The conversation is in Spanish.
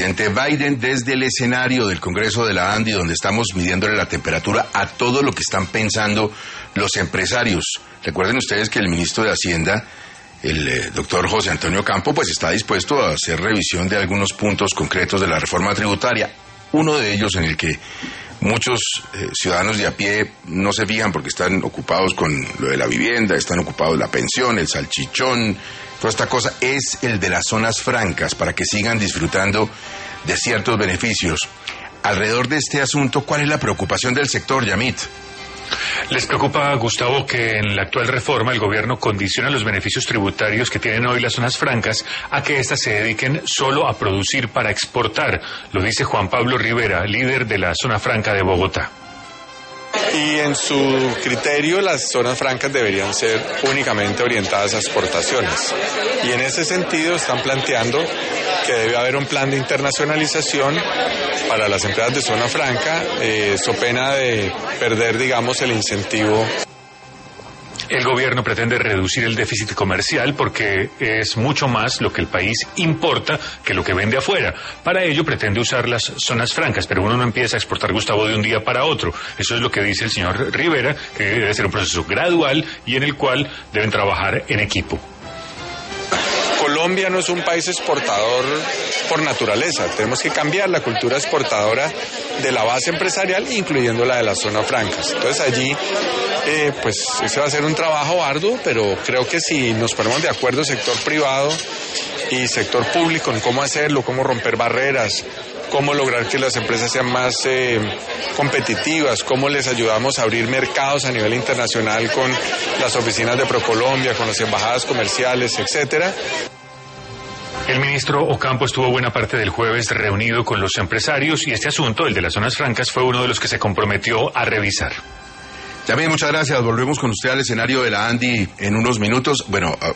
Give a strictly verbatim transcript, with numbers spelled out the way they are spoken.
presidente Biden desde el escenario del Congreso de la ANDI, donde estamos midiéndole la temperatura a todo lo que están pensando los empresarios. Recuerden ustedes que el ministro de Hacienda, el eh, doctor José Antonio Campo, pues está dispuesto a hacer revisión de algunos puntos concretos de la reforma tributaria. Uno de ellos en el que muchos eh, ciudadanos de a pie no se fijan porque están ocupados con lo de la vivienda, están ocupados la pensión, el salchichón, toda esta cosa, es el de las zonas francas para que sigan disfrutando de ciertos beneficios. Alrededor de este asunto, ¿cuál es la preocupación del sector, Yamit? Les preocupa, Gustavo, que en la actual reforma el gobierno condiciona los beneficios tributarios que tienen hoy las zonas francas a que éstas se dediquen solo a producir para exportar. Lo dice Juan Pablo Rivera, líder de la zona franca de Bogotá. Y en su criterio las zonas francas deberían ser únicamente orientadas a exportaciones. Y en ese sentido están planteando que debe haber un plan de internacionalización para las empresas de zona franca, eh, so pena de perder, digamos, el incentivo. El gobierno pretende reducir el déficit comercial porque es mucho más lo que el país importa que lo que vende afuera. Para ello pretende usar las zonas francas, pero uno no empieza a exportar, Gustavo, de un día para otro. Eso es lo que dice el señor Rivera, que debe ser un proceso gradual y en el cual deben trabajar en equipo. Colombia no es un país exportador por naturaleza. Tenemos que cambiar la cultura exportadora de la base empresarial, incluyendo la de las zonas francas. Entonces allí, eh, pues ese va a ser un trabajo arduo, pero creo que si nos ponemos de acuerdo sector privado y sector público en cómo hacerlo, cómo romper barreras, cómo lograr que las empresas sean más eh, competitivas, cómo les ayudamos a abrir mercados a nivel internacional con las oficinas de ProColombia, con las embajadas comerciales, etcétera. El ministro Ocampo estuvo buena parte del jueves reunido con los empresarios y este asunto, el de las zonas francas, fue uno de los que se comprometió a revisar. También muchas gracias, volvemos con usted al escenario de la ANDI en unos minutos. Bueno,